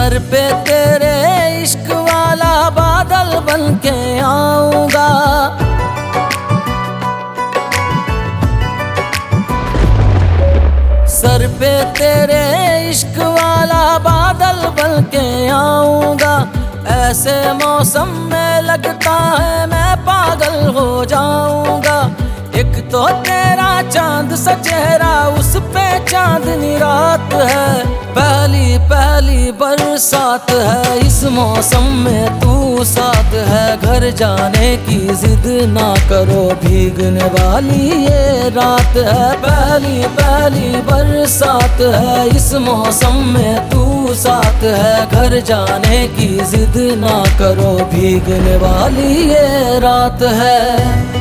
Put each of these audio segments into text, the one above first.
Sir पे तेरे इश्क वाला बादल बन के आऊंगा। सर पे तेरे इश्क वाला बादल बन के आऊंगा। ऐसे मौसम में लगता है मैं पागल हो जाऊंगा। एक तो तेरा चांद सा चेहरा, उस पे चांदनी रात है। पहली पहली बरसात है, इस मौसम में तू साथ है। घर जाने की जिद ना करो, भीगने वाली ये रात है। पहली पहली बरसात है, इस मौसम में तू साथ है। घर जाने की जिद ना करो, भीगने वाली ये रात है।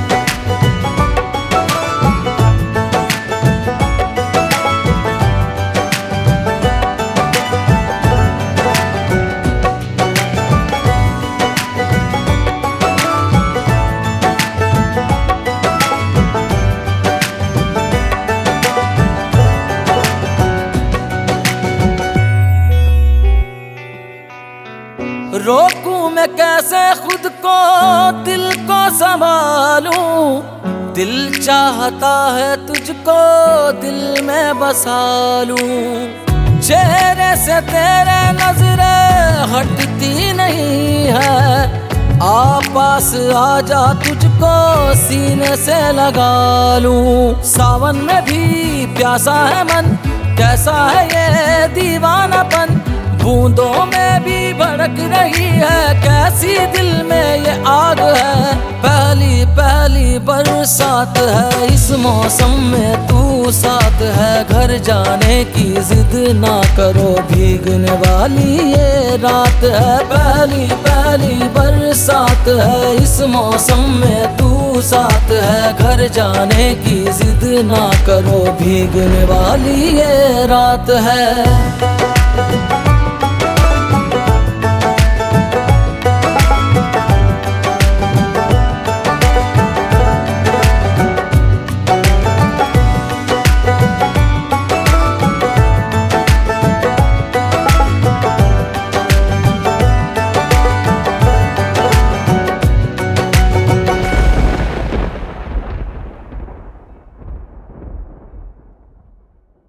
रोकूं मैं कैसे खुद को, दिल को संभालूं। दिल चाहता है तुझको, दिल में बसा लूं। चेहरे से तेरे नजरें हटती नहीं है। आ पास आजा, तुझको सीने से लगा लूं। सावन में भी प्यासा है मन, कैसा है ये दीवानापन। बूंदों में भी भड़क रही है, कैसी दिल में ये आग है। पहली पहली बरसात है, इस मौसम में तू साथ है। घर जाने की जिद ना करो, भीगने वाली ये रात है। पहली पहली बरसात है, इस मौसम में तू साथ है। घर जाने की जिद ना करो, भीगने वाली ये रात है।